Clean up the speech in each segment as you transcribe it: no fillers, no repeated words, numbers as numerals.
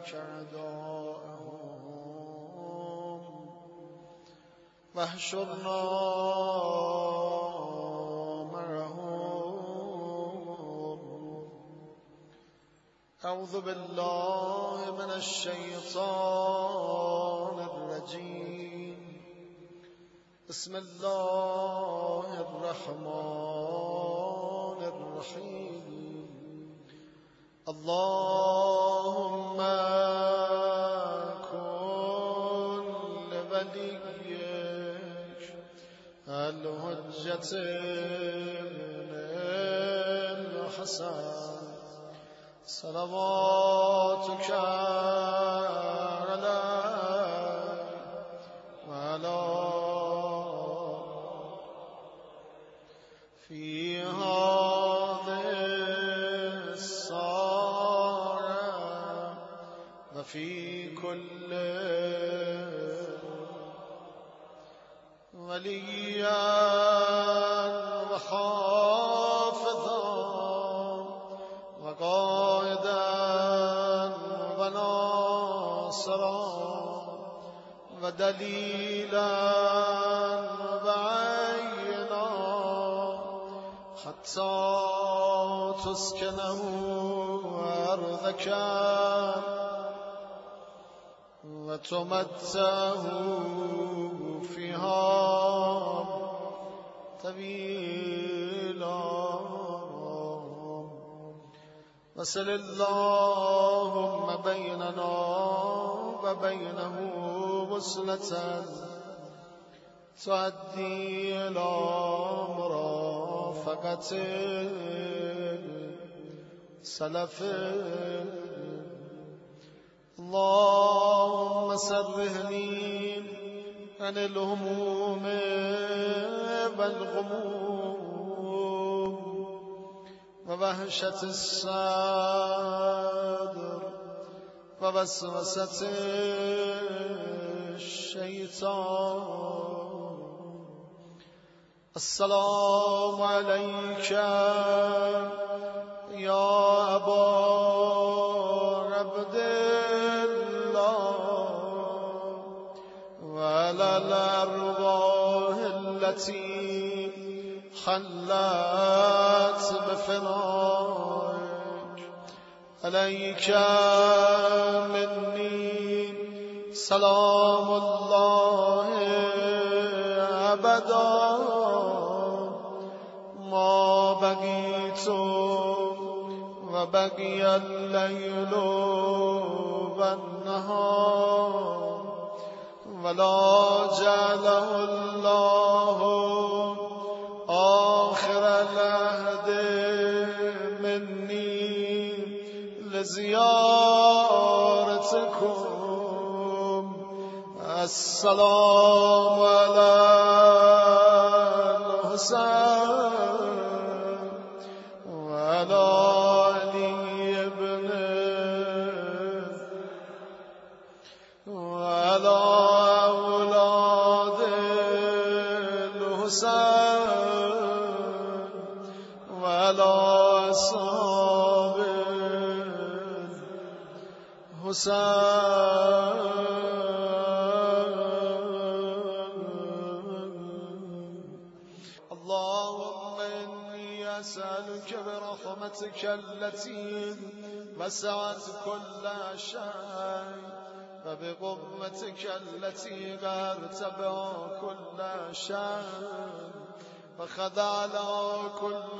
عليك أعداءهم واحشرنا معهم. أعوذ بالله من الشيطان الرجيم. بسم الله الرحمن الرحيم. اللهم كن لوليك الحجة ابن الحسن صلواتك عليه وعلى في هذه الساعة وفي كل وليا وحافظا وقائدا وناصرا ودليلا وعينا حتى تسكنه أرضك وتمتعه فيها طويلا. وصل اللهم بيننا وبينه وصلة تؤدي إلى مرافقة سلف. اللهم سرهني عن الهموم والغموم ووهشة الصدر ووسوسة الشيطان. السلام عليك يا أبا عبد الله وعلى الأرواح التي حلت بفنائك. عليك مني سلام الله أبدا ما بقيت وبقي الليل والنهار ولا جعله الله آخر العهد مني لزيارتكم. السلام على الحسين وعلى علي ابن وعلى أولاد الحسين وعلى أصحاب الحسين. اللهم إني أسألك برحمتك التي وسعت كل شيء وبقوتك التي غيرت بها كل شيء وخضع لها كل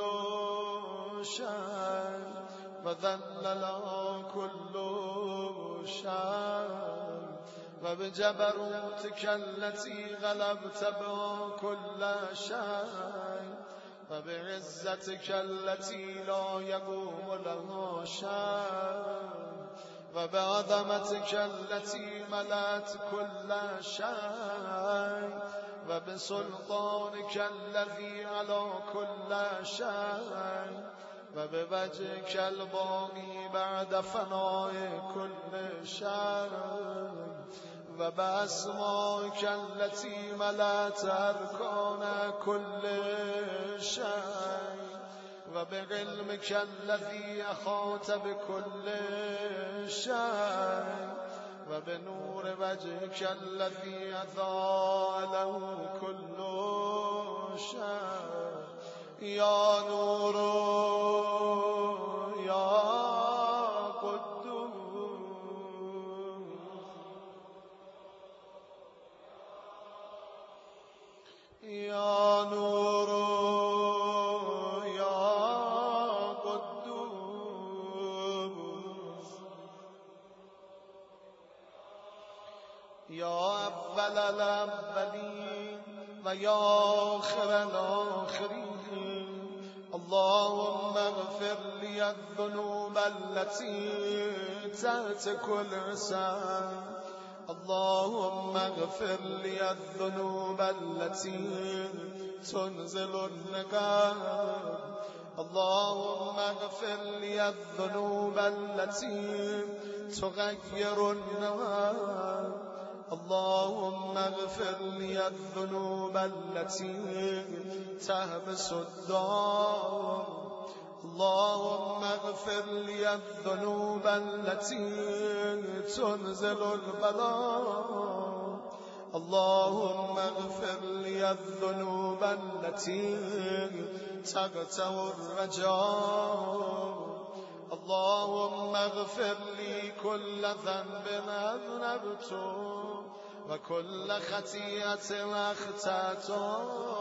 شيء وذل لها كل شيء وبجبروتك التي غلبت بها كل شيء وبعزتك التي لا يقوم لها شيء وبعظمتك التي ملأت كل شيء وبسلطانك الذي على كل شيء وبوجهك الباقي بعد فناء كل شيء وبأسمائك التي ملأت أركان كل شيء وبعلمك الذي أحاط بكل شيء وبنور وجهك الذي أضاء له كل شيء يا نور يا قدوس يا نور يا قدوس يا أول الأولين ويا آخر الآخرين اللهم اغفر لي الذنوب التي تحت كل شيء اللهم اغفر لي الذنوب التي تنزل النقاب اللهم اغفر لي الذنوب التي تغير النواب اللهم اغفر لي الذنوب التي تهبس الدار اللهم اغفر لي الذنوب التي تنزل البلاء اللهم اغفر لي الذنوب التي تقطع الرجاء اللهم اغفر لي كل ذنب أذنبته وكل خطيئة أخطأته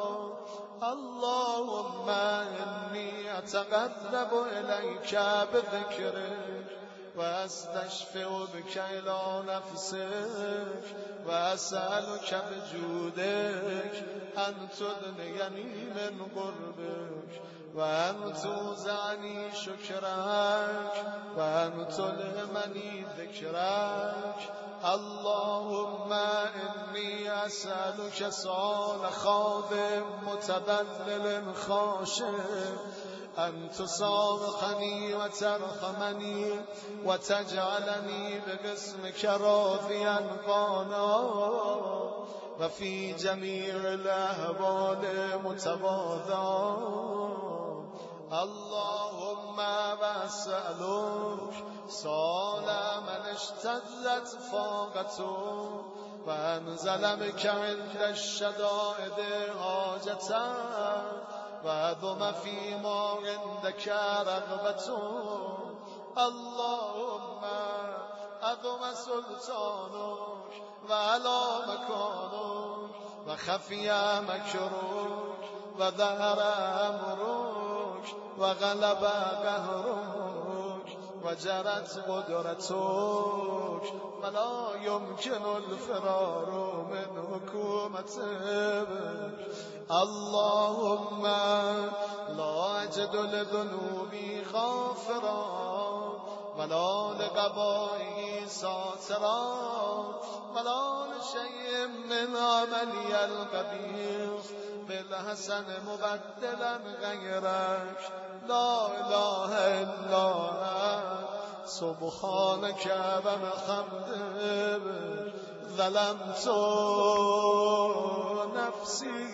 اللهم إني أتقرب إليك بذكرك وأستشفع بك إلى نفسك وأسألك بجودك أن تدنيني من قربك وأن توزعني شكرك وأن تلهمني ذكرك اللهم إني أسألك سؤال خاضع متذلل خاشع أن تصافحني وترحمني وتجعلني بقسمك راضيا قانا وفي جميع الأحوال متواضعا اللهم وأسألك سؤال من اشتدت فاقته وأنزل بك عند الشدائد حاجته وعظم فيما عندك رغبته اللهم عظم سلطانك وعلى مكانك وخفي مكرك وظهر أمرك وغلب قهرك وجرت قدرتك ولا يمكن الفرار من حكومتك اللهم لا أجد لذنوبي غافرا ولا لقبائي ساترا ولا لشيء من عملي القبيح بالحسن مبدلا غيرك لا إله إلا أنت سبحانك وبحمدك ظلمت نفسي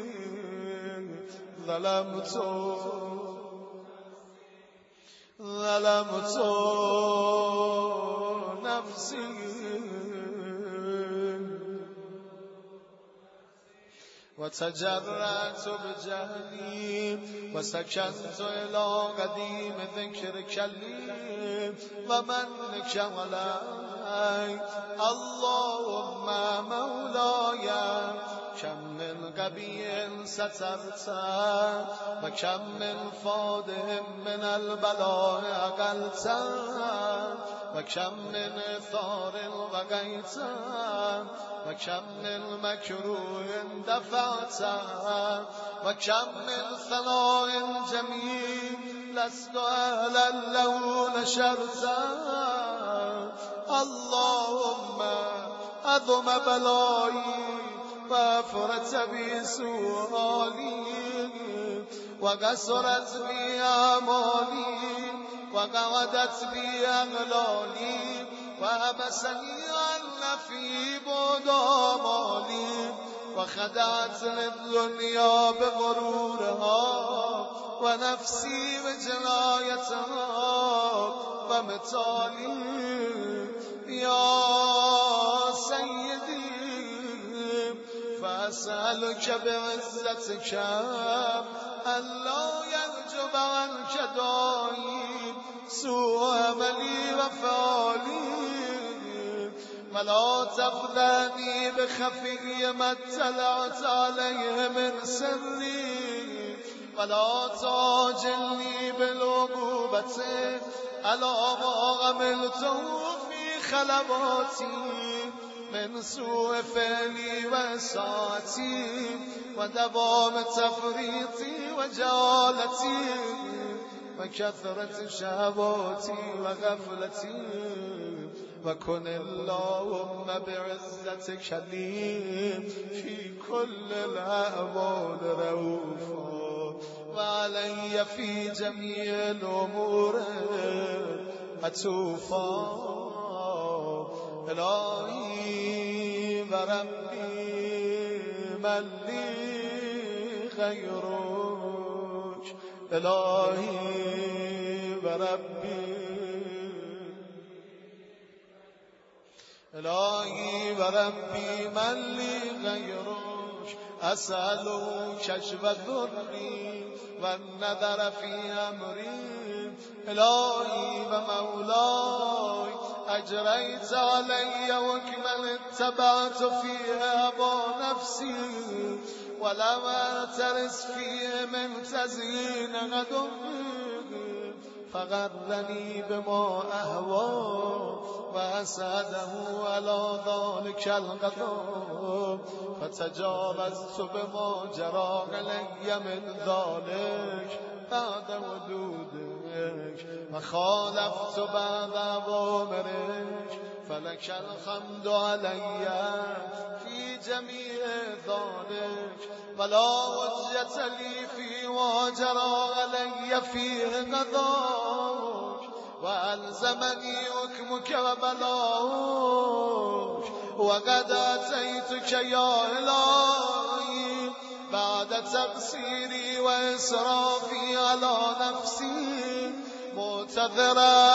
ظلمت نفسي وتجرأت بجهلي وسكنت إلى قديم ذكرك لي ومنك علي اللهم مولاي كم من غبي سترت وكم من فاده من البلاء أقلت وكم من ثار وقيت وكم من مكروه دفعت وكم من ثناء جميل لست أهلا له نشرت اللهم عظم بلائي وافرت بي سؤالي وقصرت بي آمالي وقعدت بي أغلالي وهبسني عن في بعد آمالي وخدعت للدنيا بغرورها ونفسي بجنايتها ومثالي يا أسألك بعزتك ألا يرجب عنك دائي سوء عملي وفعلي ولا تخذني بخفي ما اطلعت عليه من سري ولا تعجلني بالعقوبة على ما عملته في خلواتي من سوء فعلي وساعتي ودوام تفريطي وجالتي وكثرة شهواتي وغفلتي وكن اللهم بعزتك لي في كل الأحوال رؤوفا وعلي في جميع الأمور عطوفا إلهي وربي من لي غيرك إلهي وربي إلهي وربي من لي غيرك أسأله كشف ذري والنظر في أمري إلهي ومولاي أجريت علي وكمن اتبعت فيها أبا نفسي ولم أترس فيه من تزيين غدوي فغرني بما أهوى وأسعده على ذلك القضاء فتجاوزت بما جرى علي من ذلك بعد ودودك وخالفت بعد أوامرك فلك الحمد علي في جميع ذلك ولا حجة لي في وجرى علي فيه قضاءك وألزمني حكمك وبلاؤك وقد أتيتك يا إلهي بعد تقصيري وإسرافي على نفسي معتذرا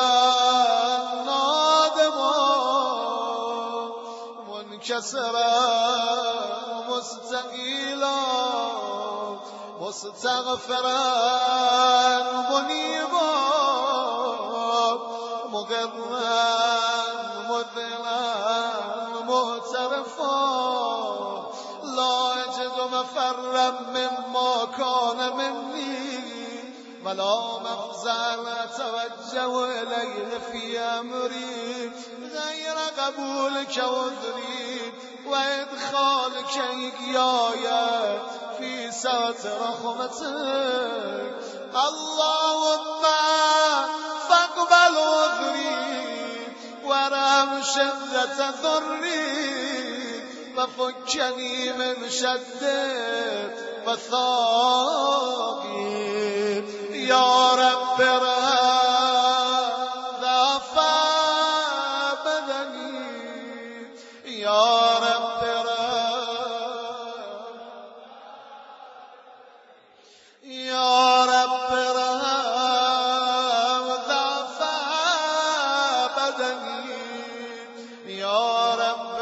نادما منكسرا مستقيلا مستغفرا منيبا مغرا مذلا معترفا لا أجد مفرا مما كان مني ولا مفزعا أتوجه إليه في أمري غير قبولك عذري وإدخالك إياي في سعة رحمتك اللهم فاقبل عذري ورحم شدة ضري وفكني من شدة وثاقي يا رب ضعف بدني يا رب يا رب ضعف بدني يا رب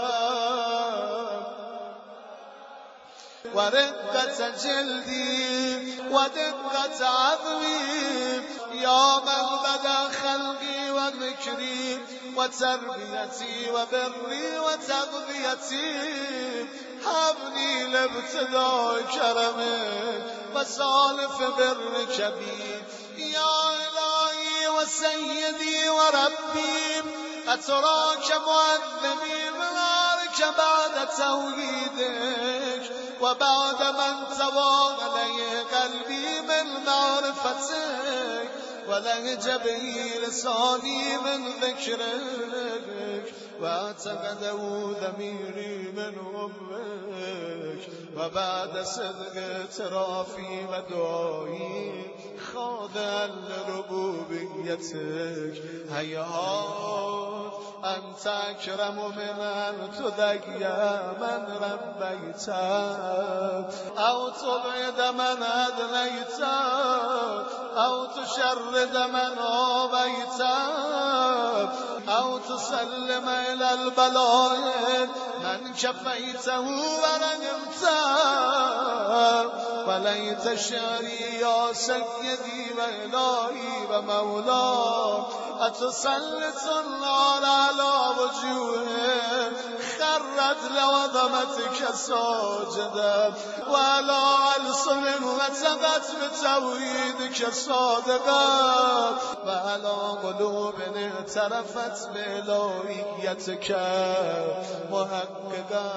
ورقة جلدي ودقة عظمي يا من بدا خلقي وذكري وتربيتي وبري وتغذيتي هبني لابتداء كرمك وسالف برك بي يا إلهي وسيدي وربي أتراك معذبي منارك بعد توحيدك وبعد من توى علي قلبي من معرفتك ولهج به لساني من ذكرك واعتقده ضميري من حبك وبعد صدق اعترافي ودعائي خاضعا لربوبيتك هيهات أنت أكرم من أن تذكي من ربيت أو تبعد من أدنيت أو تشرد من عبيت أو تسلم إلى البلاء من كفيته ورغمت وليت شعري يا سيدي وإلهي ومولاي أتسلط النار على وجوههم خرت لوضمتك ساجدا وعلى ألسن وتغت بتوحيدك صادقا وعلى قلوب اعترفت بإلهيتك محققا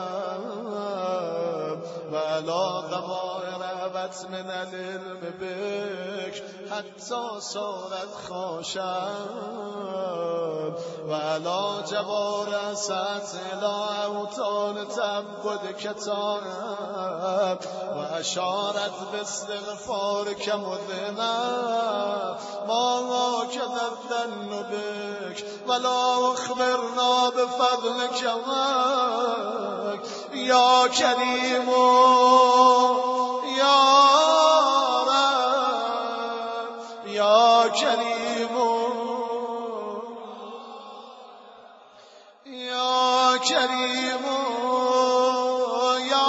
وعلى ضمائر هبت من العلم بك حتى صارت خاشعا وعلى جوار سات إلى أوطان تعبدك طاعت وأشارت باستغفارك مذنا ما كذب الظن بك ولا أخبرنا بفضلك يا كريم يا رب يا كريم يا كريم يا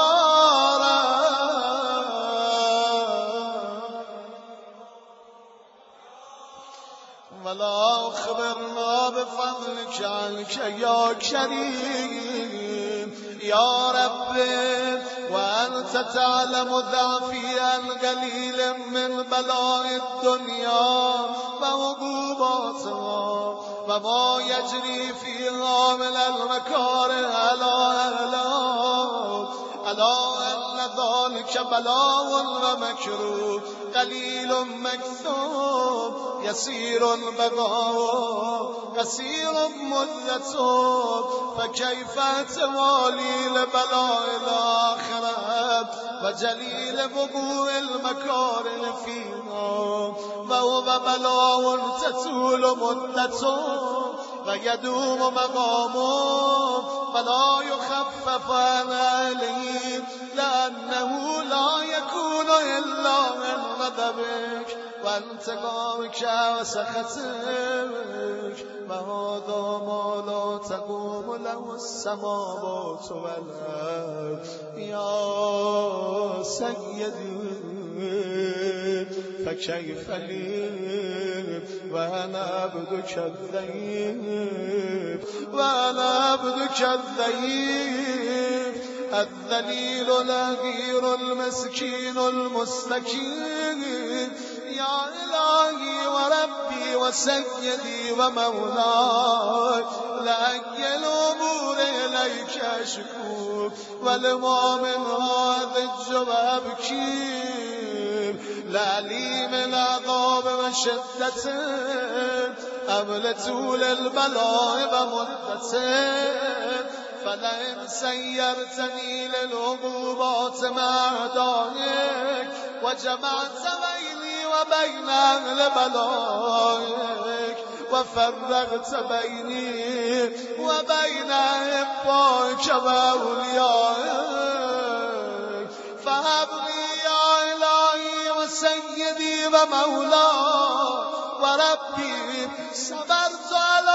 رب ولا أخبرنا بفضلك عنك يا كريم يا رب وأنت تعلم ضعفي القليل من بلاء الدنيا وعقوباتها وما يجري فيها من المكاره ألا أن ذلك بلاء ومكروه قليل مكتوب يسير البقاء كثير مدته فكيف توالي لبلاء الآخرة وجليل وقوع المكاره فيها وهو بلاء تطول مدته ويدوم مقامه فلا يخفف عن أهله لأنه لا يكون إلا من غضبك وانتقامك وسخطك وهذا ما لا تقوم له السماوات والأرض يا سيدي فكيف لي وأنا عبدك الضعيف وأنا عبدك الضعيف الذليل الغير المسكين المستكين يا إلهي وربي وسيدي ومولاي لأي الأمور إليك أشكو ولما من هذا الجواب لا لي من عذاب وشدة أم طول البلاء ومدته فلئن سيرتني للعقوبات مع أعدائك وجمعت بيني وبين أهل بلائك وفرغت بيني وبين أحبائك وأوليائك فهب لي يا إلهي وسيدي ومولاي وربي صبرت على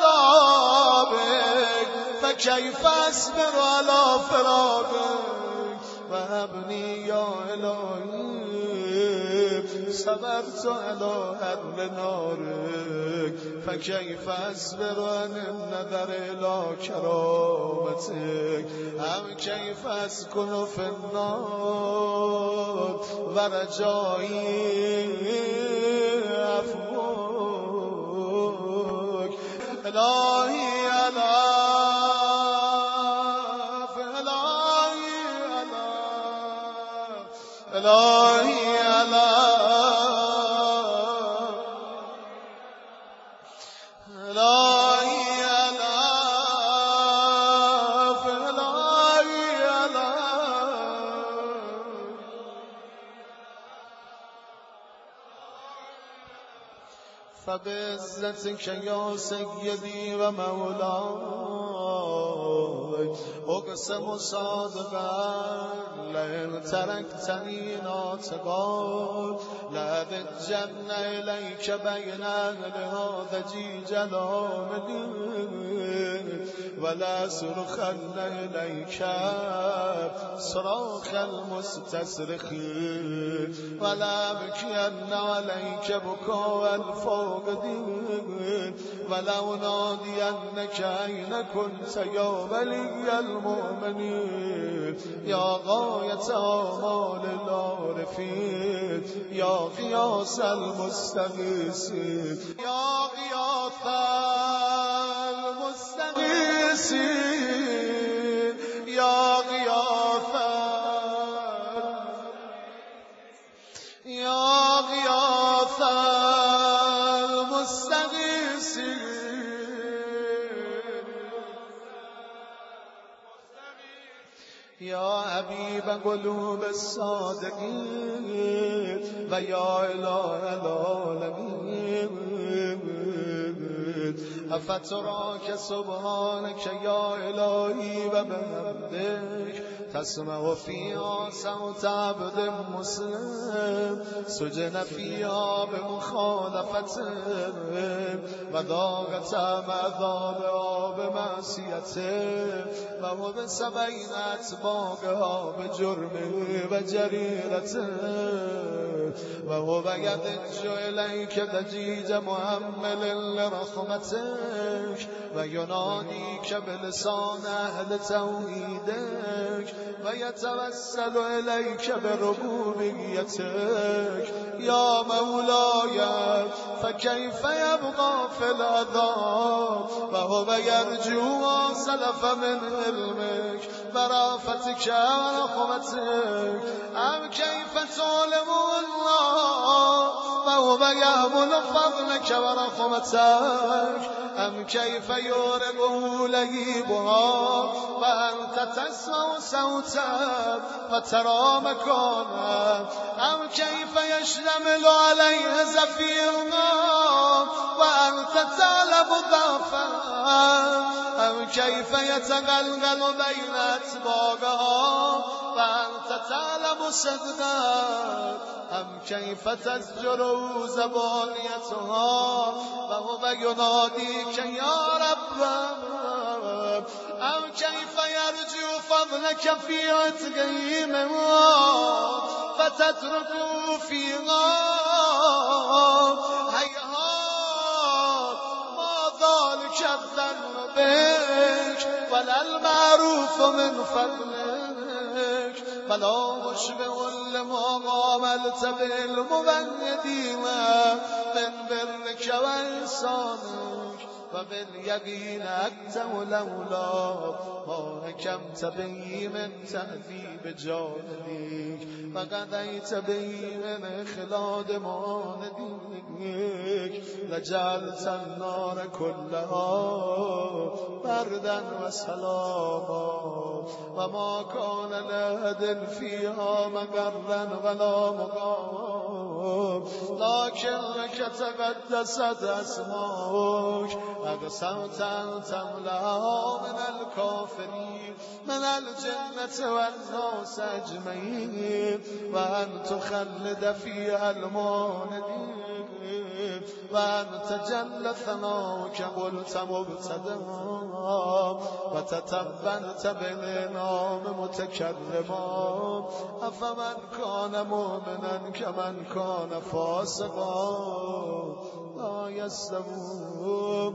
عذابك فكيف أصبر على فراقك وهبني يا إلهي صبرت على حر نارك فكيف أصبر عن النظر إلى كرامتك أم كيف أسكن في النار ورجائي عفوك إلهي إلهي فبعزتك يا سيدي ومولاي اقسم صادقا لئن تركتني ناطقا لأذجن إليك بين هذا جلالي ولا صرخن إليك صراخ المستصرخين ولا بكين عليك بكاء الفاقدين ولا أنادينك أين كنت يا ولي المؤمنين يا غاية آمال العارفين يا غياث المستغيثين يا غياث المستغيثين يا غياث المستغيثين يا حبيب قلوب الصادقين ويا إله العالمين أفتراك سبحانك يا إلهي وبحمدك تسمع فيها صوت عبد مسلم سجن فيها بمخالفته وذاقت عذابها بمعصيته وهو بسبعين أطباقها بجرمه وجريرته وهو يضج إليك ضجيج محمل لرحمتك ويناديك بلسان أهل توحيدك ويتوسل إليك بربوبيتك يا مولاي فكيف يبقى في العذاب وهو يرجو ما سلف من علمك برأفتك ورحمتك أم كيف تعلم الله وهو يهمل فضلك ورحمتك أم كيف يورقه لهيبها وأنت تسمع صوتا وترى مكانا أم كيف يشتمل عليه زفيرنا وأنت تعلم ضعفا أم كيف يتغلغل بين أطباقها وأنت تعلم صدقا أم كيف تزجر زبانيتها وهو يناديك يا رب أم كيف يرجو فضلك في عتقيمها فتتركه فيها هيهات ما ذلك الظن بك ولا المعروف من فضلك فلا مشبه لما عملت بالمبندين من برك وإحسانك وباليقين أنت ولولا ما حكمت به من تأديب جاهليك وقضيت به من إخلاد مانديك لجعلت النار كلها بردا وسلاما وما كان لأحد فيها مقرا ولا مقام لكنك تقدست أسماؤك أقسمت أن تملأها من الكافرين من الجنة والناس أجمعين وأن تخلد فيها المعاندين وأن تجل ثناؤك قلت مبتدأ وتتبنت بالإنعام متكلما أفمن كان مؤمنا كمن كان فاسقا لا يستوون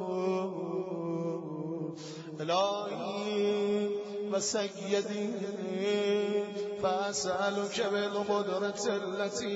إلهي وسيدي فأسألك بالقدرة التي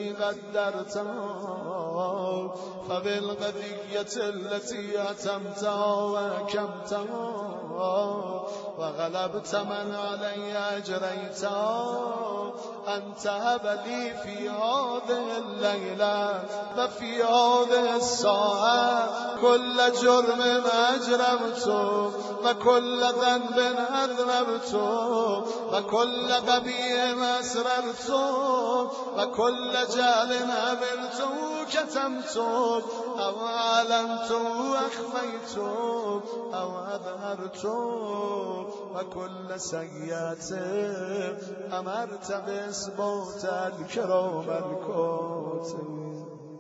قدرتها فبالقضية التي أتمتها وأكمتها وغلبت من علي أجريتها أن تهب لي في هذه الليلة وفي هذه الساعة كل جرم أجرمته وكل ذنب أذنبته وكل قبيح أسررته وكل جهل عملته كتمت أو أعلنت أخفيت أو أظهرت وكل سيئة أمرت بإثبات الكرام الكاتبين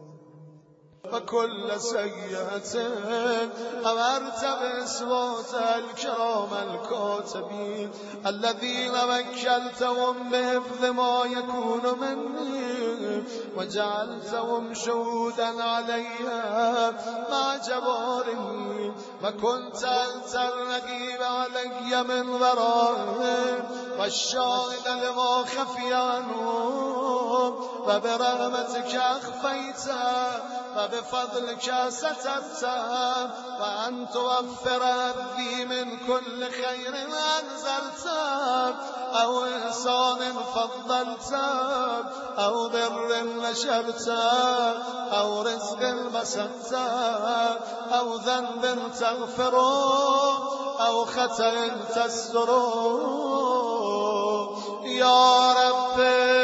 وكل سيئة أمرت بإثبات الكرام الكاتبين الذين وكلتهم بحفظ ما يكون مني وجعلتهم شهودا عليها مع جباري وكنت أنت الرقيب علي من ورائهم والشاهد لما خفي عنهم وبرحمتك أخفيت وبفضلك سترت وأن توفر لي من كل خير أنزلت أو إحسان فضلت أو بر نشرت أو رزق بسطت أو ذنب تغفر أو خطأ تستر يا ربي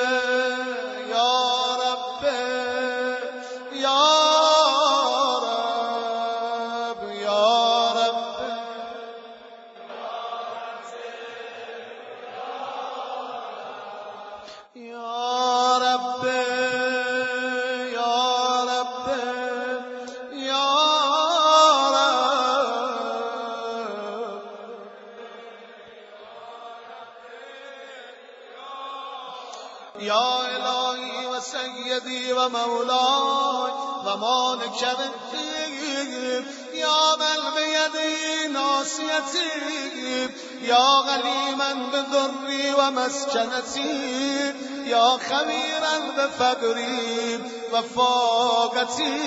يا إلهي وسيدي ومولاي ومالك الدين يا من بيدي ناصيتي يا غليما بضري ومسكنتي يا خبيرا بفقري وفاقتي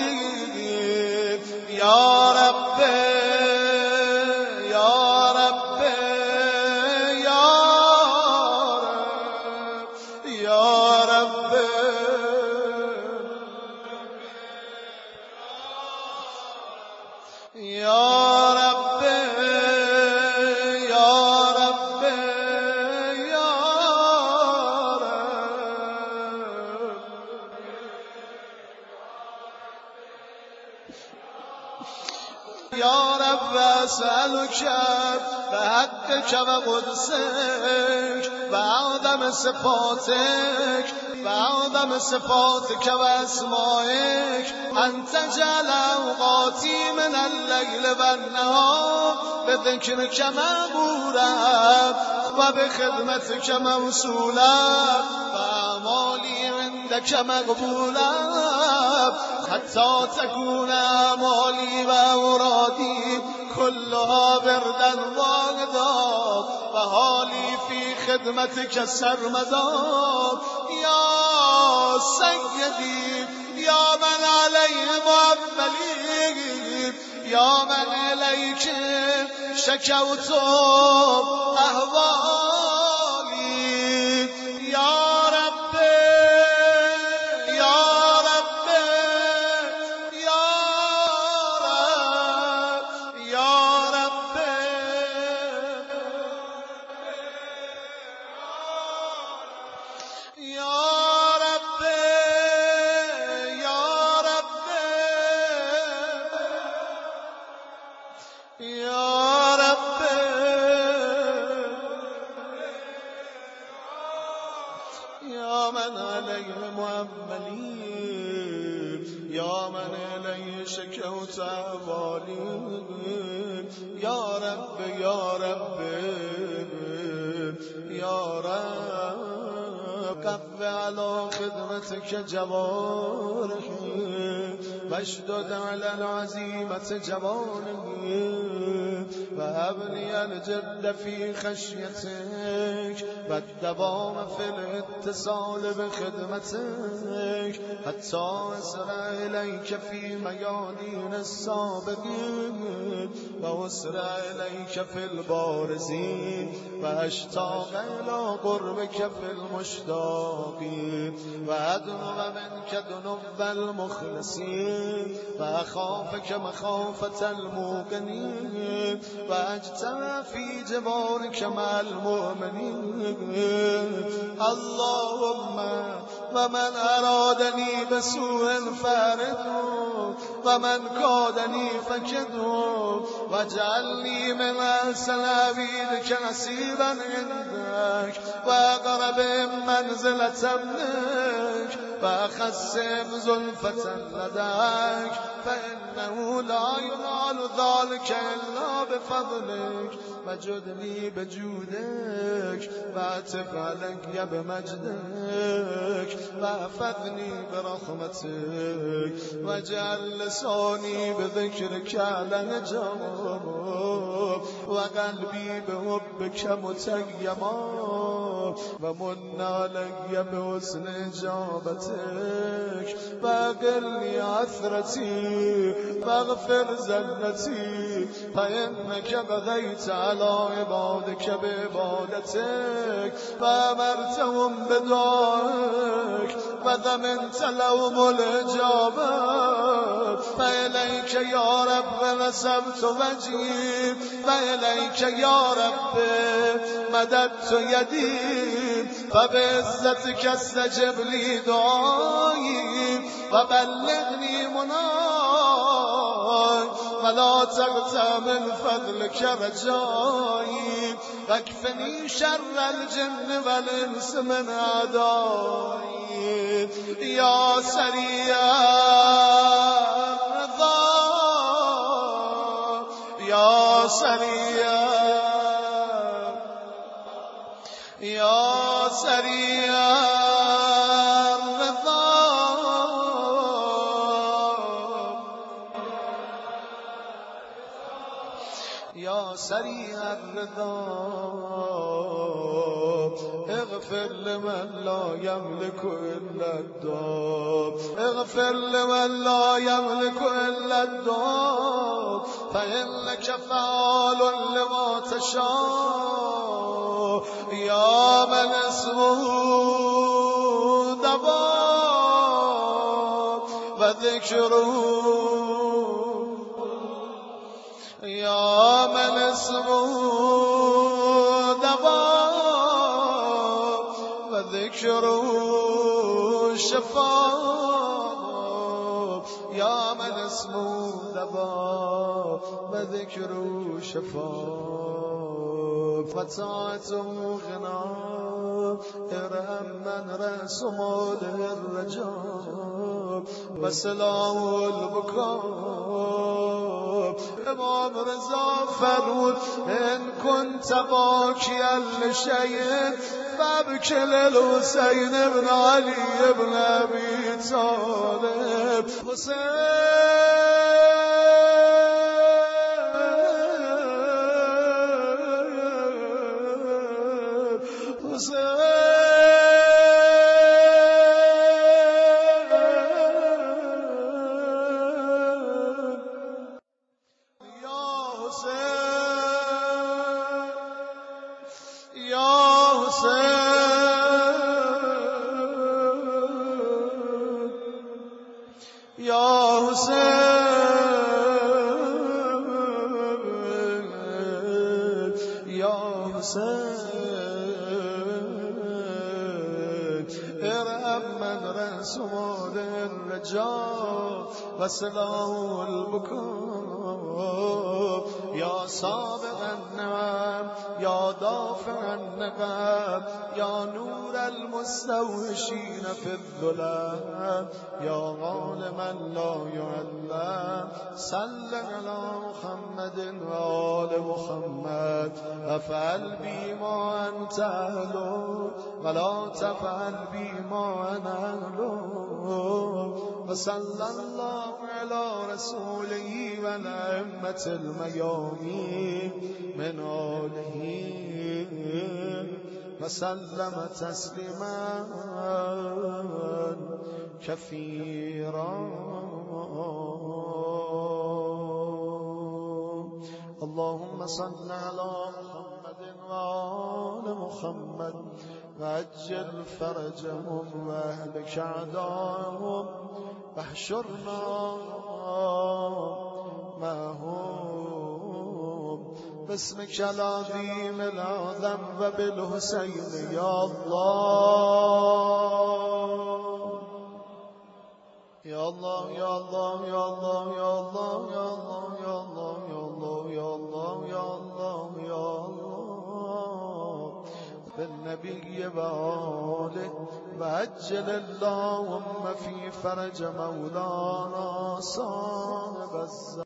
يا ربي يا رب أسألك بحقك وقدسك بعظم صفاتك وأسمائك أن تجعل أوقاتي من الليل والنهار بذكرك مغبورا وبخدمتك موصولا وأعمالي عندك مقبولا حتى تكون أعمالي وأورادي كلها بردا واغدا وحالي في خدمتك سرمدا يا سيدي يا من عليه مؤملي يا من إليك شكوت أهوالي يا يا من عليه مؤملي يا من إليه شكوت أهوالي يا رب قف على خدمتك جوارحي واشدد على العزيمة جوانحي وهب لي الجد في خشيتك والدوام في الاتصال بخدمتك حتى أسرع إليك في ميادين السابقين وأسرع إليك في البارزين وأشتاق إلى قربك في المشتاقين وأدنو منك دنو المخلصين وأخافك مخافة الموقنين وأجتمع في جبارك مع المؤمنين اللهم ومن أرادني بسوء فأرده ومن كادني فكده واجعلني من أحسن عبيدك نصيبا عندك وأقرب منزلة منك وأخسم زلفة لديك فإنه لا ينال ذلك إلا بفضلك فجدني بجودك واعتق علي بمجدك واحفظني برحمتك واجعل لساني بذكرك على نجاب وقلبي بحبك متيما ومن علي بحسن إجابتك فاقلني عثرتي فاغفر زلتي فإنك بغيت على عبادك بعبادتك فأمرتهم بدعائك وضمنت لهم الإجابة فإليك يا رب نسبت وجهي فإليك يا رب مددت يدي فبعزتك استجب لي دعائي وبلغني مناي ولا تغتى من فضلك رجائي واكفني شر الجن والإنس من أعدائي يا سريع الرضا يا سريع يا سريع الرضا يا سريع الرضا اغفر لمن لا يملك إلا الدعاء اغفر لمن لا يملك إلا الدعاء فإنك فعال لما تشاء يا من اسمه دواء وذكره يا من اسمه دواء وذكره شفاء يا من اسمه دواء وذكره شفاء فتاة غنى ارحم من رسم الرجاء وسلام البكاء امام رضا فرمود ان كنت باكيا لشيء فابك للحسين بن علي بن ابي طالب وسلام البكاء يا سابق النعم يا دافع النقم يا نور المستوحشين في الظلام يا عالما لا يعلم صل على محمد وآل محمد افعل بي ما انت اهله ولا تفعل بي ما انا اهله وصلى الله على رسوله والأئمة الميامين من آله وسلم تسليما كثيرا اللهم صل على محمد وآل محمد وعجل فرجهم واهلك أعداءهم واحشرنا معهم باسمك العظيم الأعظم وبالحسين يا الله يا الله يا الله يا الله يا الله يا الله يا الله يا الله يا الله يا الله يا الله بالنبي وآله وعجل اللهم في فرج مولانا صاحب الزمان.